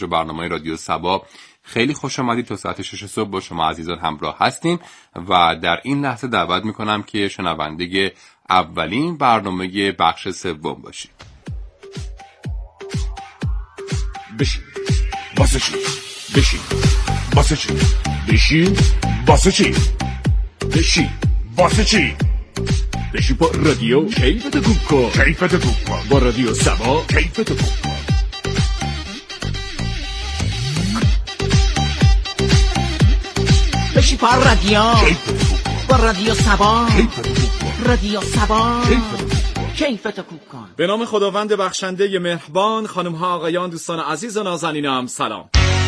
برنامه رادیو صبا. خیلی خوش آمدید. تا ساعت 6 صبح با شما عزیزان همراه هستیم و در این لحظه دعوت میکنم که شنونده اولین برنامه بخش سوم باشید. بشین واسه چی؟ بشین واسه چی؟ بشین واسه چی؟ بشین واسه چی؟ بشین با رادیو کیفت خوب کن. کیفت خوب کن با رادیو صبا. کیفت خوب کن. بشین با رادیو با رادیو صبا. رادیو صبا کیفت خوب کن. به نام خداوند بخشنده مهربان. خانم ها آقایان دوستان عزیز و نازنینم سلام.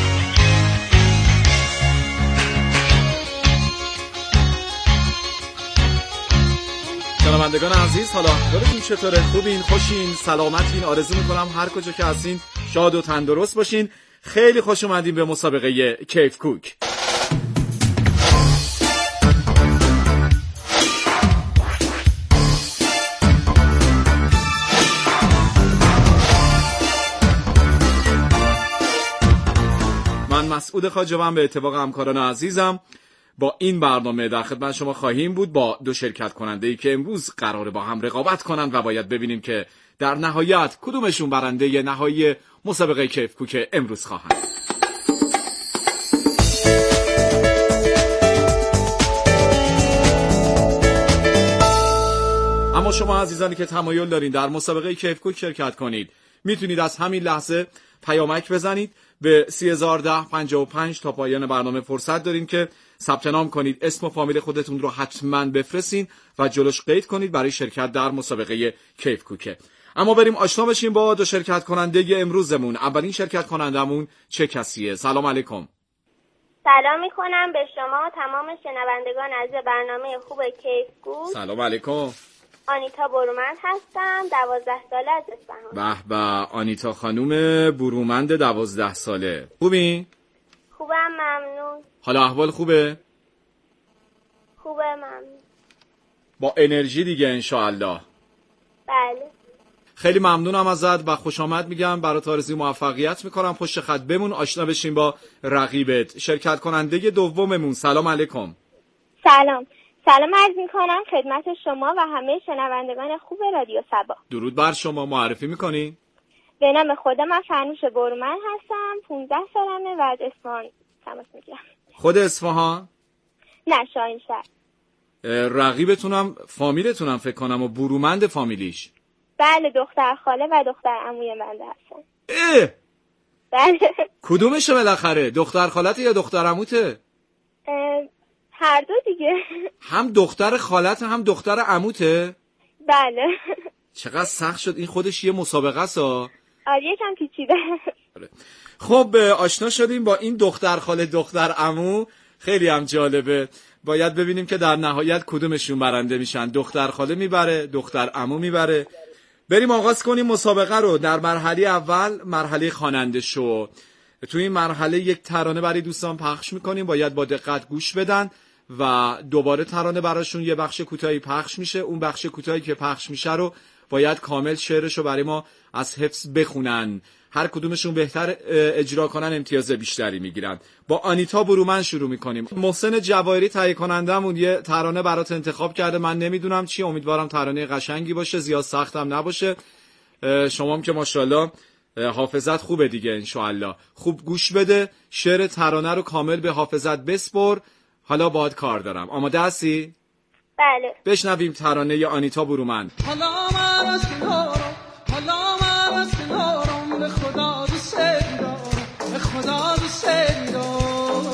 شنوندگان عزیز حالا حالتون چطوره؟ خوبین؟ خوشین؟ سلامتین؟ آرزو میکنم هر کجا که هستین شاد و تندرست باشین. خیلی خوش اومدین به مسابقه کیف کوک. من مسعود خواجه‌ام به اتفاق همکاران عزیزم با این برنامه در خدمت شما خواهیم بود با دو شرکت کننده‌ای که امروز قراره با هم رقابت کنند و باید ببینیم که در نهایت کدومشون برنده نهایی مسابقه کیف کوک امروز خواهند. اما شما عزیزانی که تمایل دارین در مسابقه کیف کوک شرکت کنید میتونید از همین لحظه پیامک بزنید به 301055 تا پایان برنامه فرصت دارین که ثبت نام کنید، اسم و فامیل خودتون رو حتما بفرستین و جلوش قید کنید برای شرکت در مسابقه کیف کوکه. اما بریم آشنا بشیم با دو شرکت کننده امروزمون. اولین شرکت کنندمون چه کسیه؟ سلام علیکم. سلام میکنم به شما تمام شنوندگان عزیز برنامه خوب کیف کوک. سلام علیکم. آنیتا برومند هستم، 12 ساله از اصفهان. به به آنیتا خانوم برومند 12 ساله. خوبی؟ خوبم ممنون. حالا احوال خوبه؟ خوبه ممنون. با انرژی دیگه انشاءالله. بله. خیلی ممنونم ازت و خوش آمد میگم، برات آرزوی موفقیت میکنم. پشت خط بمون آشنا بشیم با رقیبت. شرکت کننده دوممون سلام علیکم. سلام عرض میکنم خدمت شما و همه شنوندگان خوب رادیو صبا. درود بر شما. معرفی میکنی؟ به نام خودم من فرنوش برومند هستم، 15 سالمه و از اصفهان تماس میگیرم. خود اصفهان؟ نه شاهینشهر. رقیبتونم فامیلتونم فکر کنم و برومند فامیلیش. بله دختر خاله و دختر عموی بنده هستن. بله. کدومشه بالاخره؟ دختر خالته یا دختر عموته؟ هر دو دیگه. هم دختر خالته هم دختر عموته؟ بله. چقدر سخت شد این، خودش یه مسابقه است. آره یکم پیچیده. خب آشنا شدیم با این دختر خاله دختر عمو، خیلی هم جالبه. باید ببینیم که در نهایت کدومشون برنده میشن. دختر خاله میبره، دختر عمو میبره. بریم آغاز کنیم مسابقه رو. در مرحله اول مرحله خواننده شو. تو این مرحله یک ترانه برای دوستان پخش میکنیم، باید با دقت گوش بدن و دوباره ترانه براشون یه بخش کوتاهی پخش میشه. اون بخش کوتاهی که پخش میشه رو باید کامل شعرش رو برای ما از حفظ بخونن. هر کدومشون بهتر اجرا کنن امتیاز بیشتری میگیرن. با آنیتا برومند شروع میکنیم. محسن جواهری تهیه کنندمون یه ترانه برات انتخاب کرده، من نمیدونم چی، امیدوارم ترانه قشنگی باشه، زیاد سختم نباشه. شما هم که ماشاءالله حافظت خوبه دیگه انشاءالله. خوب گوش بده، شعر ترانه رو کامل به حافظت بسپر. حالا باهات کار دارم. آماده هستی؟ بله. بشنویم ترانه آنیتا برومند. حالا من از کنارم، حالا من از کنارم، به خدا دوست دارم، به خدا دوست دارم.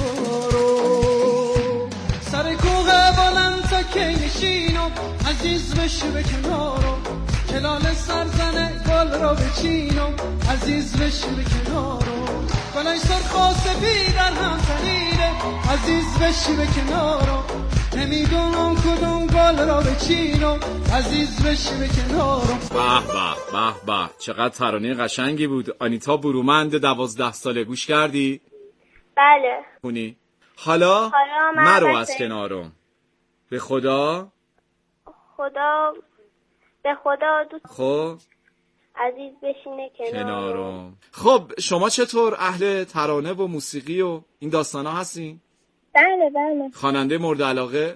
سر کوه بلند تا که نشینم، عزیز بشی به کنارم، کلال سرزنه گل را بچینم، عزیز بشی به کنارم. گلای سرخ و سفید در هم تنیده، عزیز بشی به کنارم، نمیدونم کدوم گل را بچینم، عزیز بشی به کنارم. به به چقدر ترانه قشنگی بود. آنیتا برومند 12 ساله، گوش کردی؟ بله. خونی؟ حالا مرو از کنارم، به خدا به خدا دوست. خب عزیز بشینه کنارم. خب شما چطور اهل ترانه و موسیقی و این داستانا هستین؟ بله بله. خواننده مورد علاقه؟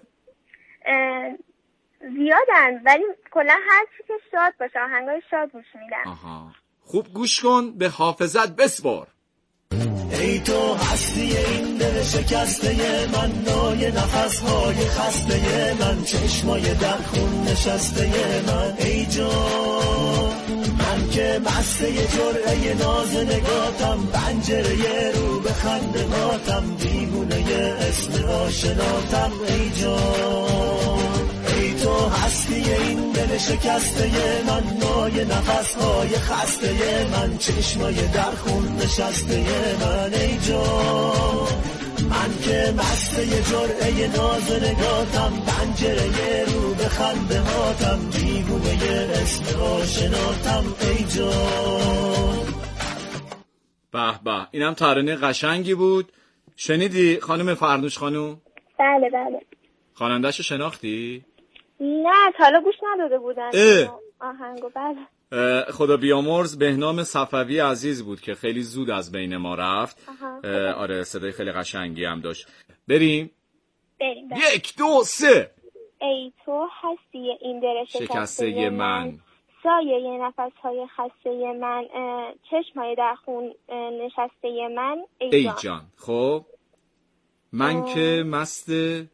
زیادن، ولی کلا هر چی که شاد باشه، آهنگای شاد گوش میدم. آها. خوب گوش کن، به حافظت بسپار. ای تو هستی این دل شکسته من، نای نفسهای خسته من، چشمای در خون نشسته من. ای جان من که مسته جرعه ناز نگاتم، پنجره رو به خندهاتم، دیوونه اسم آشناتم. ای جان ای تو هستی این دل شکسته من، نای نفسهای خسته من، چشمای در خون نشسته من. ای جان من که مسته جرعه ناز نگاتم، پنجره رو به خنده هاتم، دیوونه اسم آشناتم. ای جان. به به، اینم ترانه قشنگی بود. شنیدی خانم فرنوش خانم؟ بله بله. خواننده‌شو شناختی؟ نه تا حالا گوش نداده بودن آهنگو. بله. خدا بیامرز بهنام صفوی عزیز بود که خیلی زود از بین ما رفت. آره صدای خیلی قشنگی هم داشت. بریم 1 2 3. ای تو هستی این دل شکسته من، سایه نفسهای خسته من، چشمای در خون نشسته من. ای جان. خب من که مست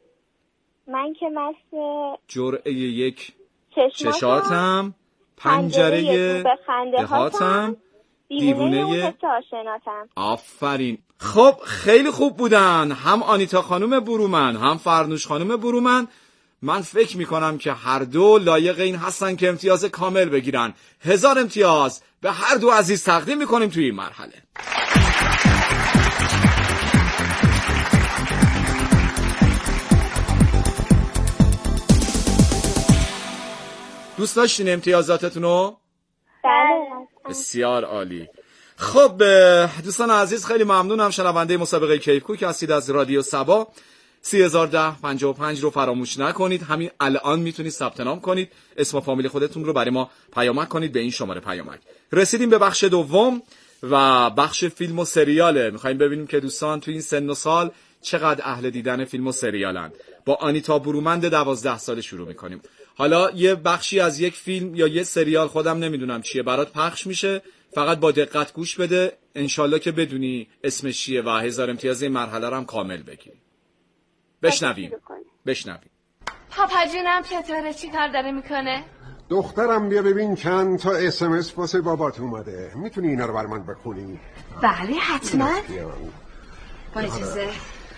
جرعه یک چشاتم، پنجره دهاتم، دیوونه آشناتم. آفرین. خب خیلی خوب بودن، هم آنیتا خانم برومند هم فرنوش خانم برومند. من فکر میکنم که هر دو لایق این هستن که امتیاز کامل بگیرن. 1000 امتیاز به هر دو عزیز تقدیم میکنیم توی این مرحله. دوست داشتین امتیازاتتونو؟ بله. بسیار عالی. خب دوستان عزیز خیلی ممنونم. شنونده مسابقه کیفکو که هستید از رادیو سبا. 301055 رو فراموش نکنید. همین الان میتونید ثبت نام کنید، اسم و فامیل خودتون رو برای ما پیامک کنید به این شماره پیامک. رسیدیم به بخش دوم و بخش فیلم و سریاله. میخوایم ببینیم که دوستان تو این سن و سال چقدر اهل دیدن فیلم و سریالن. با آنیتا برومند 12 ساله شروع میکنیم. حالا یه بخشی از یک فیلم یا یه سریال، خودم نمیدونم چیه، برات پخش میشه. فقط با دقت گوش بده، انشالله که بدونی اسمش چیه و 1000 امتیاز این مرحله رو هم کامل بگیری. بشنویم. پاپا جونم چطوره؟ چی کار داره میکنه؟ دخترم بیا ببین چند تا اسمس واسه بابات اومده. میتونی اینا رو بر من بخونی؟ بله حتما. با اجازه.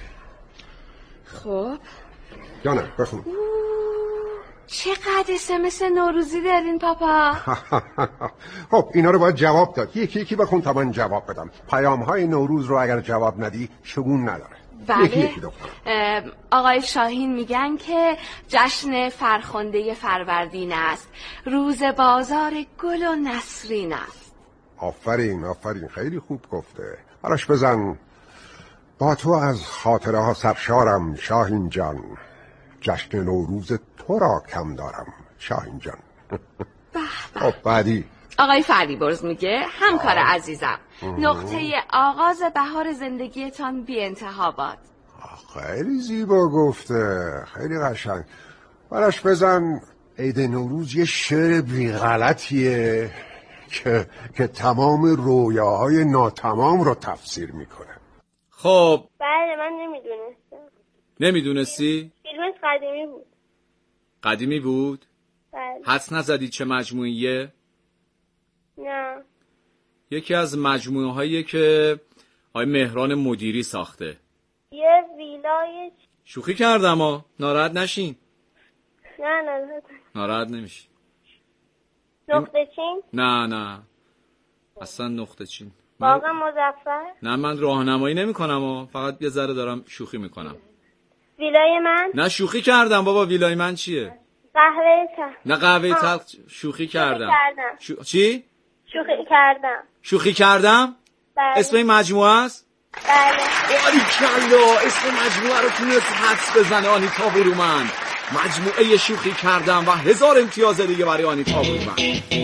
خب یا نه بخون. چقدر اسمس نوروزی دارین پاپا؟ خب اینا رو باید جواب داد. یکی بخون تا من جواب بدم. پیام‌های نوروز رو اگر جواب ندی شگون نداره. بله. آقای شاهین میگن که جشن فرخنده فروردین است، روز بازار گل و نسرین است. آفرین خیلی خوب گفته. براش بزن. با تو از خاطره ها سرشارم شاهین جان، جشن نوروز تو را کم دارم شاهین جان. خب بعدی آقای فریبرز میگه همکار عزیزم، نقطه آغاز بهار زندگیتان بی انتها باد. خیلی زیبا گفته، خیلی قشنگ. براش بزن. عید نوروز یه شعر بی غلطیه که تمام رویاهای ناتمام رو تفسیر میکنه. خب بله من نمیدونستم. نمیدونستی؟ فیلمش قدیمی بود. قدیمی بود؟ بله. حدس نزدی چه مجموعیه؟ نه. یکی از مجموعه هایی که آقای مهران مدیری ساخته. یه ویلای. شوخی کردم ها، ناراحت نشین. نه ناراحت نمیشی. نقطه چین؟ نه اصلا نقطه چین. باغ مظفر؟ نه من راهنمایی نمی کنم، فقط یه ذره دارم شوخی میکنم. ویلای من؟ نه شوخی کردم بابا. ویلای من چیه؟ قهوه تلخ. نه قهوه تلخ. شوخی کردم. چی؟ شوخی کردم؟ بله. اسم این مجموعه است؟ بله. باریکلا، اسم مجموعه رو تونست حدس بزنه آنیتا برومند. مجموعه شوخی کردم و 1000 امتیاز دیگه برای آنیتا برومند.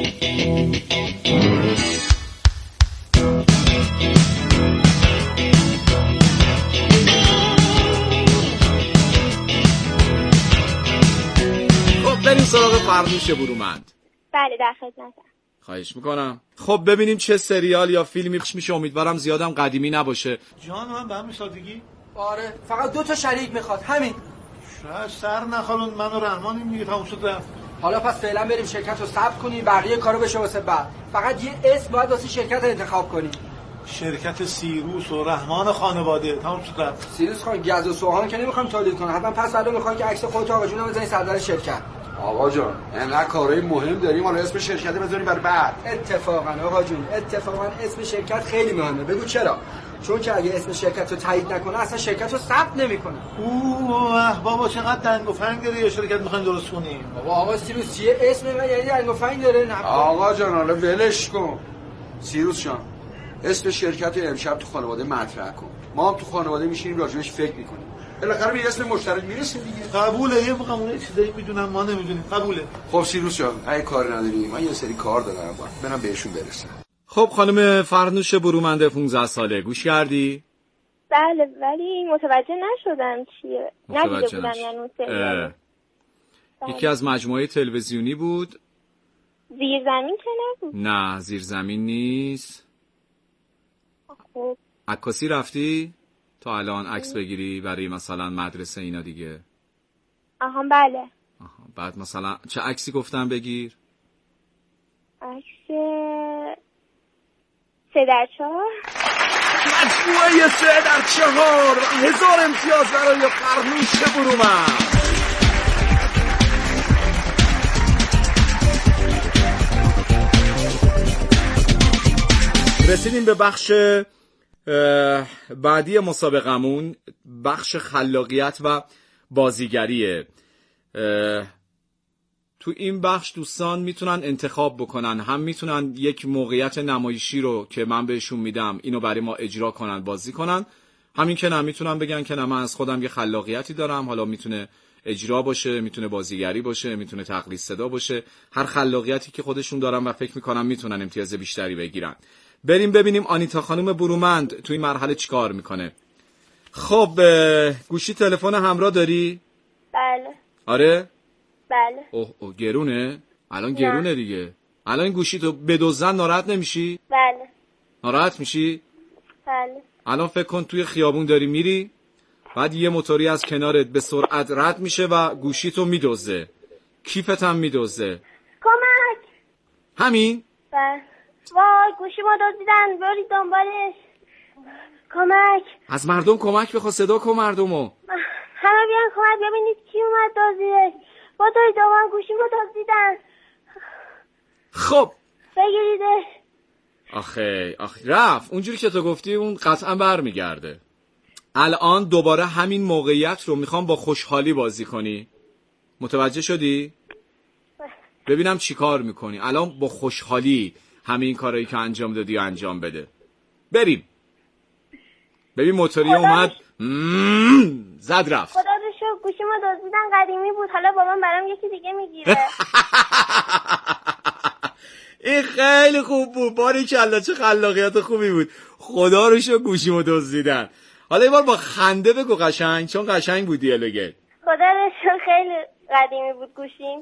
خب بریم سراغ فرنوش برومند. بله در خدمتم. خواهش میکنم. خب ببینیم چه سریال یا فیلمی میشه. امیدوارم زیادم قدیمی نباشه. جان من به همین سادگی؟ آره فقط 2 تا شریک میخواد همین. شاید سر نخالون من و رحمانیم دیگه تموم شد رفت. حالا پس فعلا بریم شرکت رو ثبت کنیم بقیه کارو بشه واسه بعد. فقط یه اسم باید واسه شرکت انتخاب کنیم. شرکت سیروس و رحمان خانواده تموم شد رفت. سیروس خان گز و سوهان که نمیخوام تولید کنه. حتما پس فردا میخوام که عکس خودت آقا جونم بزنی سردر شرکت. آقا جان انقدر کارهای مهم داریم حالا اسم شرکت بذاریم برای بعد. اتفاقا آقا جون اتفاقا اسم شرکت خیلی مهمه. بگو چرا؟ چون که اگه اسم شرکت رو تایید نکنه اصلا شرکت رو ثبت نمیکنه. اوه بابا چقدر دنگ و فنگ داره یه شرکت میخوایم درست کنیم. بابا آقا سیروس چیه اسم من یعنی دنگ و فنگ داره؟ نه آقا جان حالا ولش کن. سیروس جان اسم شرکت رو امشب تو خانواده مطرح کن. ما هم تو خانواده میشینیم راجبش فکر میکنیم. بالاخره به اسم مشترک میرسیم دیگه. قبوله. یه موقع چیزایی میدونم ما نمیدونیم. قبوله. خب سیروس جان اگه کاری نداری من یه سری کار دارم برم بهشون برسم. خب خانم فرنوش برومند 15 ساله گوش کردی؟ بله ولی متوجه نشدم چیه. ندیده بودم یعنی اون سریال. یکی از مجموعه تلویزیونی بود. زیرزمین که نبود؟ نه زیرزمین نیست. خب عکاسی رفتی؟ تا الان عکس بگیری برای مثلا مدرسه اینا دیگه. آها بله. آها بعد مثلا چه عکسی گفتم بگیر؟ عکس 3/4. مجموعه 3/4 1000 امتیاز برای فرنوش برومند. رسیدیم به بخش بعدی مسابقمون، بخش خلاقیت و بازیگریه. تو این بخش دوستان میتونن انتخاب بکنن، هم میتونن یک موقعیت نمایشی رو که من بهشون میدم اینو برای ما اجرا کنن بازی کنن، همین که نه میتونن بگن که نه من از خودم یه خلاقیتی دارم، حالا میتونه اجرا باشه، میتونه بازیگری باشه، میتونه تقلید صدا باشه، هر خلاقیتی که خودشون دارن و فکر میکنن میتونن امتیاز بیشتری بگیرن. بریم ببینیم آنیتا خانم برومند توی مرحله چیکار میکنه. خب گوشی تلفن همراه داری؟ بله. آره؟ بله. اوه گرونه؟ الان گرونه دیگه. الان این گوشی تو بدزدن ناراحت نمیشی؟ بله. ناراحت میشی؟ بله. الان فکر کن توی خیابون داری میری، بعد یه موتوری از کنارت به سرعت رد میشه و گوشی تو میدزده، کیفت هم میدزده. کمک. همین؟ بله. وای گوشی ما دزدیدن، برید دنبالش. کمک. از مردم کمک بخوا، صدا کن مردمو. همه بیان کمک، ببینید کی اومد دزدیدش. با توی دوام گوشی ما دزدیدن. خب بگیریدش. آخه رفت اونجوری که تو گفتی، اون قطعا برمیگرده. الان دوباره همین موقعیت رو میخوام با خوشحالی بازی کنی. متوجه شدی؟ ببینم چی کار میکنی. الان با خوشحالی همین کارهایی که انجام دادی انجام بده. بریم. ببین موتوری اومد زد رفت. خدا رو شکر گوشی ما دزدیدن، قدیمی بود، حالا بابام برام یکی دیگه میگیره. این خیلی خوب بود، باریکلا چه خلاقیت خوبی بود. خدا رو شکر گوشیمو دزدیدن. حالا یه بار با خنده بگو قشنگ، چون قشنگ بود دیالوگت. خدا رو شکر خیلی قدیمی بود گوشیم.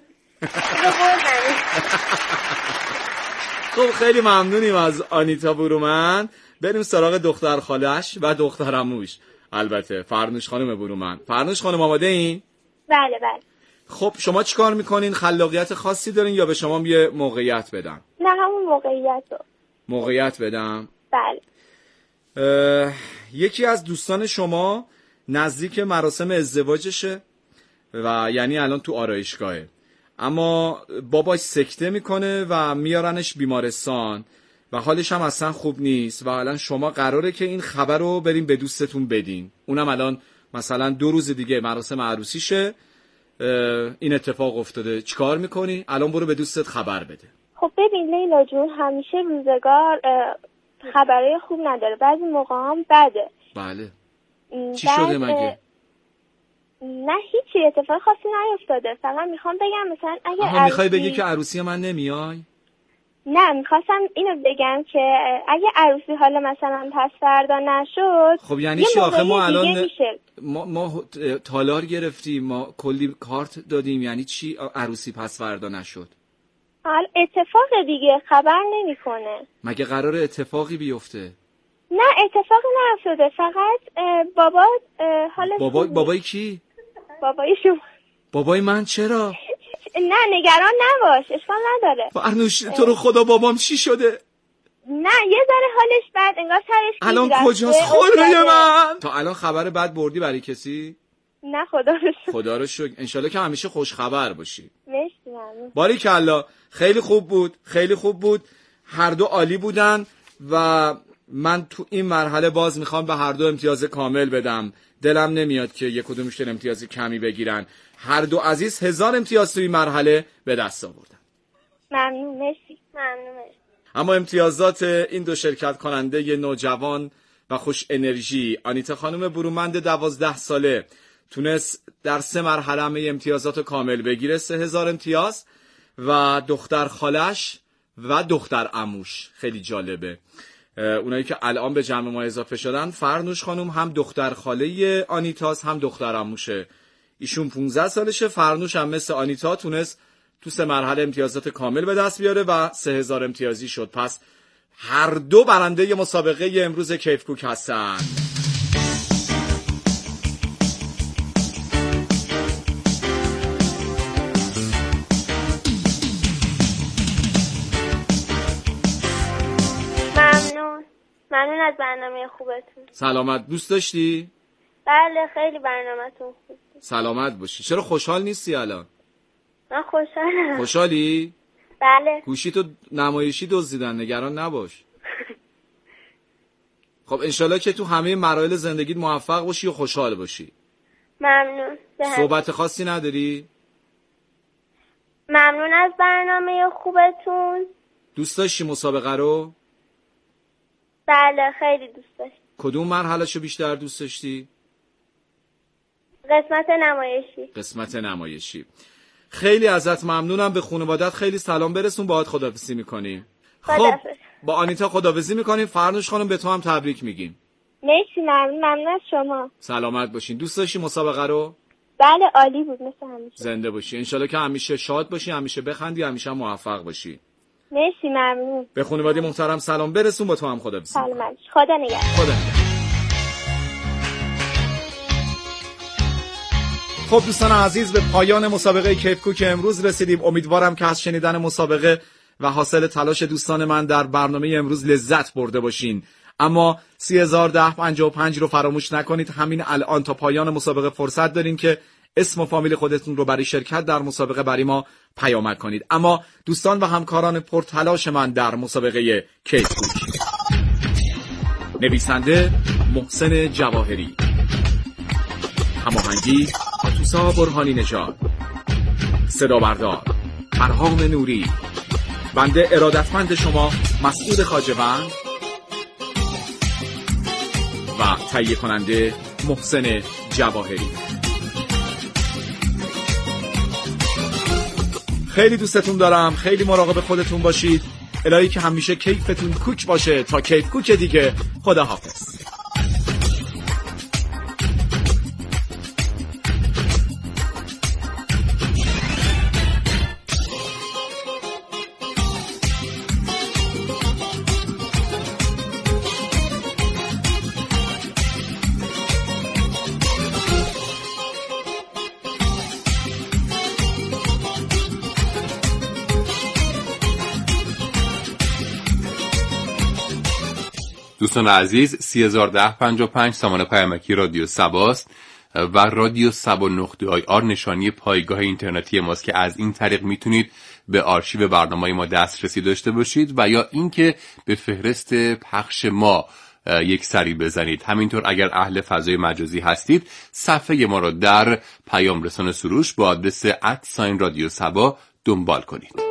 خب خیلی ممنونیم از آنیتا برومند. بریم سراغ دختر خالش و دختر عموش، البته فرنوش خانم برومند. فرنوش خانم آماده این؟ بله بله. خب شما چیکار میکنین؟ خلاقیت خاصی دارین یا به شما یه موقعیت بدم؟ نه همون موقعیت رو. موقعیت بدم؟ بله. یکی از دوستان شما نزدیک مراسم ازدواجشه و یعنی الان تو آرایشگاهه، اما باباش سکته میکنه و میارنش بیمارستان و حالش هم اصلا خوب نیست و الان شما قراره که این خبر رو بریم به دوستتون بدین. اونم الان مثلا 2 روز دیگه مراسم عروسیشه، این اتفاق افتاده. چیکار میکنی؟ الان برو به دوستت خبر بده. خب ببین لیلا جون، همیشه روزگار خبرای خوب نداره، بعضی موقع هم بده. بله. چی شده مگه؟ نه هیچی اتفاق خاصی نیفتاده. فقط میخوام بگم مثلا اگه میخوای بگی که عروسی من نمیای؟ نه میخواستم اینو بگم که اگه عروسی حالا مثلا پس فردا نشد خب یعنی چی آخه ما الان ما تالار گرفتیم، ما کلی کارت دادیم، یعنی چی عروسی پس فردا نشد؟ حالا اتفاق دیگه خبر نمیکنه. مگه قراره اتفاقی بیفته؟ نه اتفاقی نیفتاده، فقط بابا حالا بابای کی؟ بابای شما. بابای من چرا؟ نه نگران نباش اشکال نداره. فرنوش تو رو خدا بابام چی شده؟ نه یه ذره حالش بد انگار سرش الان کجاست خدای من؟ تا الان خبر بد بردی برای کسی؟ نه خدا رو شکر. انشالله که همیشه خوش خبر باشی. مرسی ممنون. باریکلا خیلی خوب بود هر دو عالی بودن و من تو این مرحله باز میخوام به هر دو امتیاز کامل بدم. دلم نمیاد که یک کدومشون امتیاز کمی بگیرن. هر دو عزیز 1000 امتیاز تو این مرحله به دست آوردن. ممنون مرسی. اما امتیازات این دو شرکت کننده نوجوان و خوش انرژی، آنیتا خانم برومند 12 ساله تونست در 3 مرحله همه امتیازات کامل بگیره، 3000 امتیاز، و دختر خالش و دختر عموش. خیلی جالبه اونایی که الان به جمع ما اضافه شدن. فرنوش خانم هم دختر خاله آنیتاس هم دختر عموشه. ایشون 15 سالشه. فرنوش هم مثل آنیتا تونست تو 3 مرحله امتیازات کامل به دست بیاره و 3000 امتیازی شد. پس هر دو برنده مسابقه امروز کیف کوک هستن. ممنون از برنامه خوبتون. سلامت. دوست داشتی؟ بله خیلی برنامه‌تون خوب. سلامت باشی. چرا خوشحال نیستی الان؟ من خوشحالم. خوشحالی؟ بله. گوشیتو نمایشی دزدیدن، نگران نباش. خب انشالله که تو همه مراحل زندگیت موفق باشی و خوشحال باشی. ممنون. صحبت خاصی نداری؟ ممنون از برنامه خوبتون. دوست داشتی مسابقه رو؟ بله خیلی دوست داشتم. کدوم مرحله‌شو بیشتر دوست داشتی؟ قسمت نمایشی. خیلی ازت ممنونم. به خانوادت خیلی سلام برسون. باهات خداحافظی میکنیم. خب با آنیتا خداحافظی میکنیم. فرنوش خانم به تو هم تبریک میگیم. مرسی. ممنون از شما. سلامت باشین. دوست داشتی مسابقه رو؟ بله عالی بود مثل همیشه. زنده باشی. انشالله که همیشه شاد باشی، همیشه بخندی، همیشه موفق باشی. مرسی ممنون. به خانواده محترم سلام برسون. با تو هم خداحافظی. سلامت. خدا نگهدار. خب دوستان عزیز به پایان مسابقه کیف کوک امروز رسیدیم. امیدوارم که از شنیدن مسابقه و حاصل تلاش دوستان من در برنامه امروز لذت برده باشین. اما 301055 رو فراموش نکنید. همین الان تا پایان مسابقه فرصت دارین که اسم و فامیل خودتون رو برای شرکت در مسابقه برای ما پیامک کنید. اما دوستان و همکاران پرتلاش من در مسابقه کیف کوک: نویسنده محسن جواهری، هماهنگی آتوسا برهانی نژاد، صدا بردار فرهام نوری، بنده ارادتمند شما مسعود خواجه‌وند و تهیه کننده محسن جواهری. خیلی دوستتون دارم. خیلی مراقب خودتون باشید. الهی که همیشه کیفتون کوک باشه. تا کیف کوک دیگه، خدا حافظ. دوستان عزیز 301055 سامان پیامکی رادیو سباست و رادیو سبا.ir نشانی پایگاه اینترنتی ماست که از این طریق میتونید به آرشیو برنامه‌های ما دسترسی داشته باشید و یا اینکه به فهرست پخش ما یک سری بزنید. همینطور اگر اهل فضای مجازی هستید صفحه ما را در پیام رسان سروش با آدرس @رادیو سبا دنبال کنید.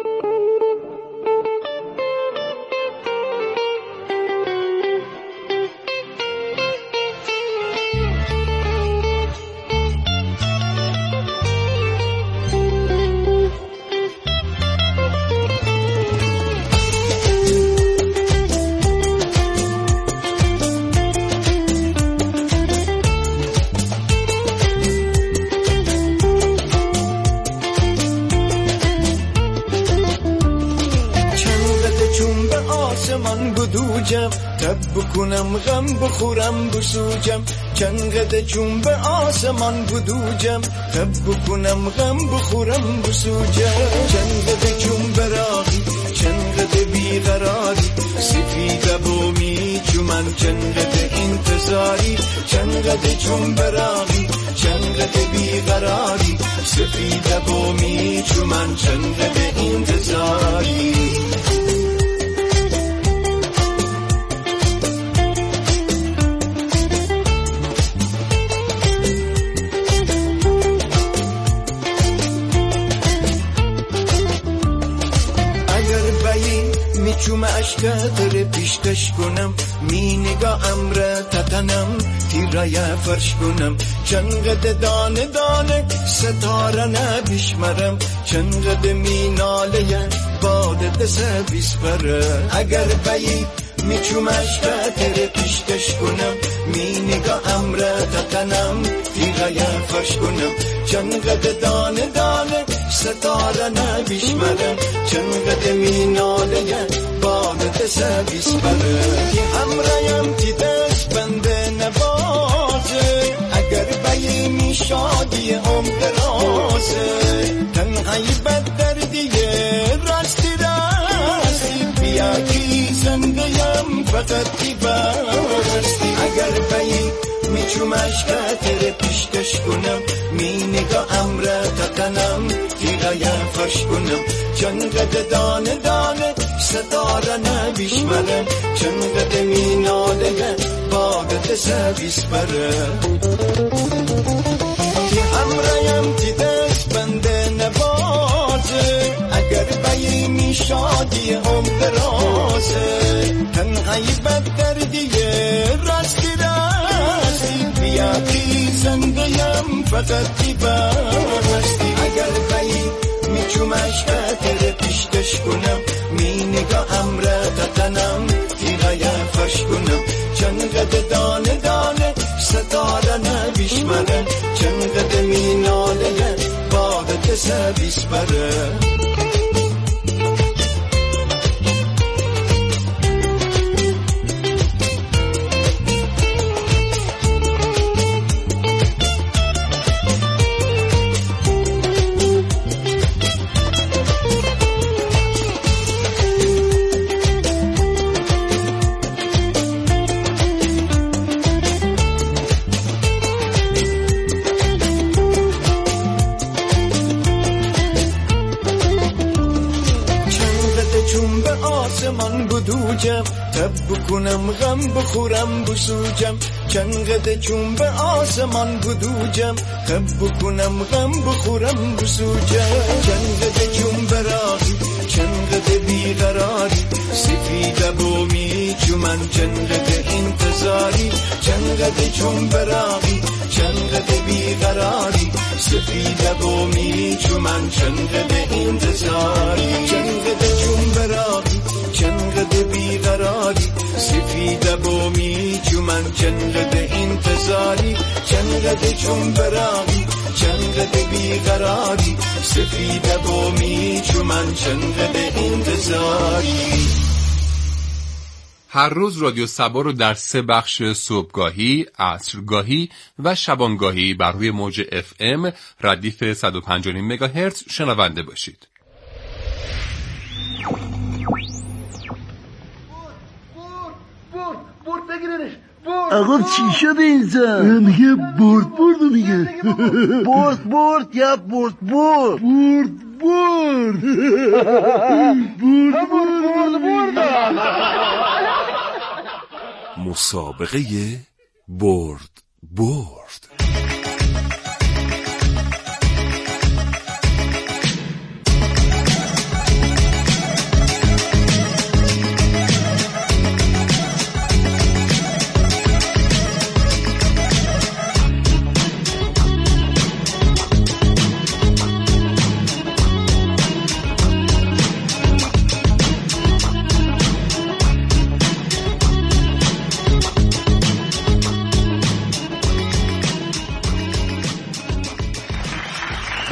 بکنم غم بخورم بسوجم چنقدر جون به آسمان بدوجم غم بکنم غم بخورم بسوجم چنقدر جون براغی چنقدر بیقراری سفیده بومی چومن چنقدر انتظاری چنقدر جون براغی چنقدر بیقراری سفیده بومی چومن چنقدر انتظاری چوم اشکت رو پیشکش کنم می نگاهم را تتنم تیرای فرش کنم چنقدر دانه دانه ستاره نبشمرم چنقدر می ناله باد دسته بیسپره اگر بایی می چوم اشکت رو پیشکش کنم می نگاهم را تتنم تیرای فرش کنم چنقدر دانه دانه ستاره نبشمرم چنقدر می ناله باد دسته بیسپره تی همرایم تی دست بنده نبازه اگر بایی می شادی عمرازه تنهایی بد دردیه راستی راستی بیا کی زندگیم فقط تی برستی اگر بایی می چوم اشکت رو پیشکش کنم می نگاهم را تکنم تیغایم فرش کنم چنقدر دانه دانه ستاره نبشمرم چنقدر می ناله باد دسته بیسپره تی همرایم تی دست بنده نبازه اگر بایی می شادی عمرازه تنهایی بد دردیه راستی راستی بیا کی زندگیم فقط تی برستی اگر بایی می چوم اشکت رو پیشکش کنم می نگاهم را تتنم تیغایم فرش کنم چنقدر دانه دانه ستاره نبشمرم چنقدر می ناله باد دسته بیسپره تب بکنم غم بخورم بسوجم چنقدر چون به آسمان بدوجم تب بکنم غم بخورم بسوجم چنقدر چون براغی چنقدر بیقراری سفیده بومی چومن چنقدر انتظاری چنقدر چون براغی چنقدر بیقراری سفیده بومی چومن چنقدر انتظاری چنقدر چون براغی چنقدر بیقراری سفیده بومی چومن چنقدر انتظاری چنقدر چون براغی چنقدر بیقراری سفیده بومی چومن چنقدر انتظاری. هر روز رادیو سبا رو در 3 بخش صبحگاهی، عصرگاهی و شبانگاهی بر روی موج FM ردیف 105.9 مگاهرتز شنونده باشید. برد بگیرنش. آقا چی شده اینجا؟ میگه برد میگه. برد یا برد. مسابقه برد.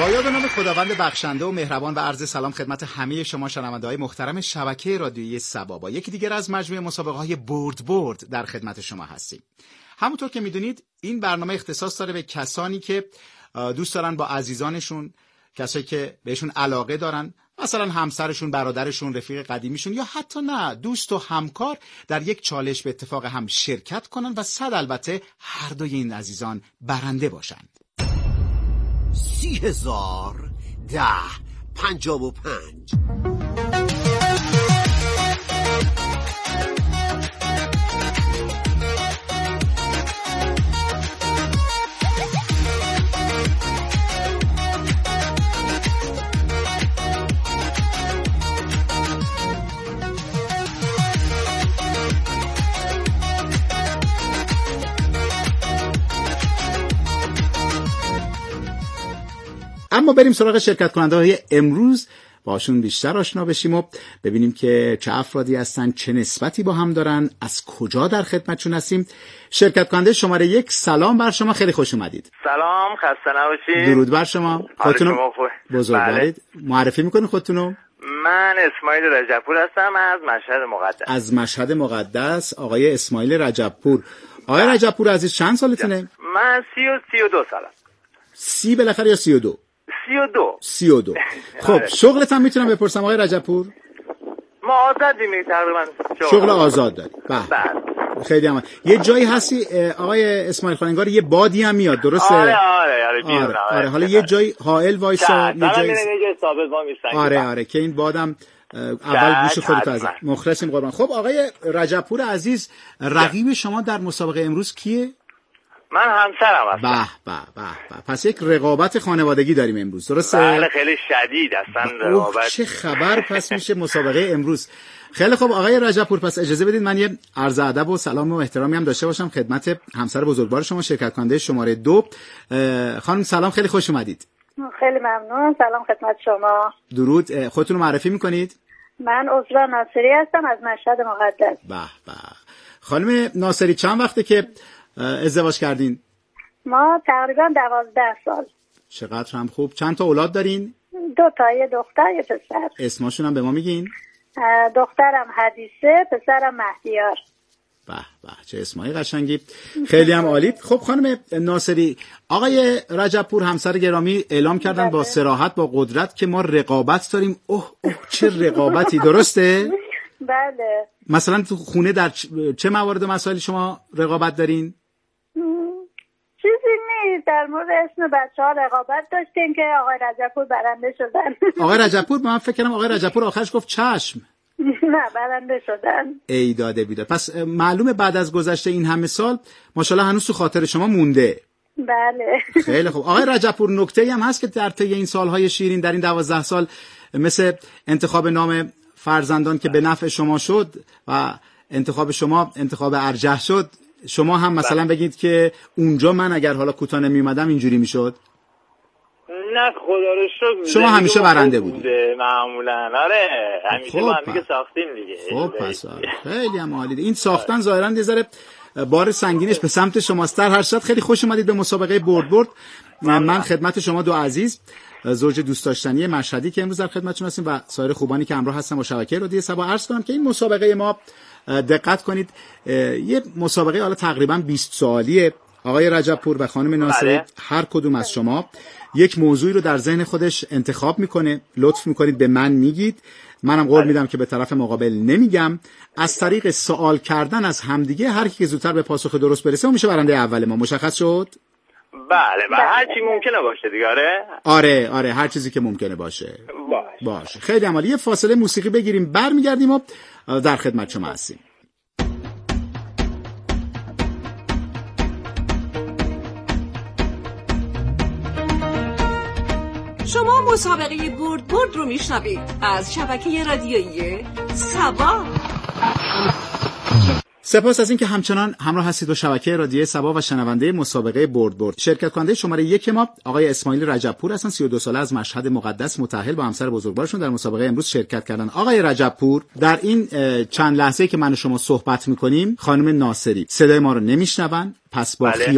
با یاد نام خداوند بخشنده و مهربان و عرض سلام خدمت همه شما شنونده‌های محترم شبکه رادیویی صبا. با یکی دیگر از مجموعه مسابقه‌های برد در خدمت شما هستیم. همونطور که میدونید این برنامه اختصاص داره به کسانی که دوست دارن با عزیزانشون، کسایی که بهشون علاقه دارن، مثلا همسرشون، برادرشون، رفیق قدیمیشون یا حتی نه دوست و همکار، در یک چالش به اتفاق هم شرکت کنن و صد البته هر دوی این عزیزان برنده باشند. 30,010,55 اما بریم سراغ شرکت کننده های امروز، باشون بیشتر آشنا بشیم و ببینیم که چه افرادی هستن، چه نسبتی با هم دارن، از کجا در خدمتشون هستیم. شرکت کننده شماره 1، سلام بر شما، خیلی خوش اومدید. سلام، خسته نباشید. درود بر شما. خودتون بزرگوارید. معرفی میکنید خودتونو؟ من اسماعیل رجبپور هستم از مشهد مقدس. از مشهد مقدس، آقای اسماعیل رجبپور. آقای رجبپور عزیز چند سالتونه؟ من 32 سالم. 30 بالاخره یا 32؟ 32. خب شغلت هم میتونم بپرسم آقای رجبپور؟ ما آزاد دیمی تقریبا شغل آزاد داری. خیلی هم یه جایی هستی آقای اسماعیل خان، انگار یه بادی هم میاد، درسته؟ آره حالا یه جایی حائل وایسا، یه جایی ثابت ما میستن. آره که این بادم اول گوش خودت از مخلصیم قربان. خب آقای رجبپور عزیز، رقیب شما در مسابقه امروز کیه؟ من همسرم هستم. به پس یک رقابت خانوادگی داریم امروز، درسته؟ بله خیلی شدید هستن رقابت. چه خبر پس میشه مسابقه امروز. خیلی خب آقای رجبپور، پس اجازه بدید من یه عرض ادب و سلام و احترامی هم داشته باشم خدمت همسر بزرگوار شما، شرکت کننده شماره 2. خانم سلام، خیلی خوش اومدید. خیلی ممنون. سلام خدمت شما. درود. خودتون رو معرفی میکنید؟ من عذرا ناصری هستم از مشهد مقدس. به خانم ناصری، چند وقته که ازدواج کردین؟ ما تقریبا 12 سال. چقدر هم خوب. چند تا اولاد دارین؟ 2 تا، یه دختر یه پسر. اسمشون هم به ما میگین؟ دخترم حدیثه، پسرم مهدیار. به چه اسمای قشنگی، خیلی هم عالی. خب خانم ناصری، آقای رجبپور همسر گرامی اعلام کردن با صراحت، با قدرت که ما رقابت داریم. اوه چه رقابتی، درسته؟ بله. مثلا تو خونه در چه موارد و مسائل شما رقابت دارین؟ چیزی نیست، در مورد اسم بچه‌ها رقابت داشتیم که آقای رجبپور برنده شدن. آقای رجبپور، من فکر کنم آقای رجبپور آخرش گفت چشم. نه، برنده شدن. ای داده بیداد. پس معلومه بعد از گذشته این همه سال ماشاءالله هنوز تو خاطر شما مونده. بله. خیلی خوب. آقای رجبپور، نکته‌ای هم هست که در طی این سالهای شیرین، در این 12 سال، مثل انتخاب نام فرزندان که به نفع شما شد و انتخاب شما انتخاب ارجح شد، شما هم مثلا بگید که اونجا من اگر حالا کوتاه نمی اومدم اینجوری میشد؟ نه خدا رو شکر شما همیشه برنده بودید معمولا. آره همیشه با هم دیگه ساختیم دیگه. خب پس خیلی هم عالی. این ساختن ظاهرا یه ذره بار سنگینش به سمت شماست. در هر صورت خیلی خوش اومدید به مسابقه برد. من خدمت شما دو عزیز، زوج دوست داشتنی مشهدی که امروز در خدمتتون هستیم و سایر خوبانی که همراه هستن با شبکه رادیو صبا، عرض کنم که این مسابقه ما، دقت کنید، یه مسابقه حالا تقریبا 20 سوالیه. آقای رجبپور و خانم ناصری، هر کدوم از شما یک موضوعی رو در ذهن خودش انتخاب میکنه، لطف میکنید به من میگید، منم قول میدم که به طرف مقابل نمیگم. از طریق سوال کردن از همدیگه هر کی که زودتر به پاسخ درست برسه اون میشه برنده اول ما. مشخص شد؟ بله هر چی ممکنه باشه دیگه. آره هر چیزی که ممکنه باشه. باشه. خیلی عالی. یه فاصله موسیقی بگیریم، برمیگردیم و در خدمت شما هستیم. شما مسابقه برد رو میشنوید از شبکه رادیویی صبا. سپاس از اینکه همچنان همراه هستید با شبکه رادیویی صبا و شنونده مسابقه برد. شرکت کننده شماره 1 ما آقای اسماعیل رجبپور هستن، 32 ساله، از مشهد مقدس، متأهل با همسر بزرگوارشون در مسابقه امروز شرکت کردن. آقای رجبپور، در این چند لحظه‌ای که من و شما صحبت می‌کنیم خانم ناصری صدای ما رو نمیشنون، پس با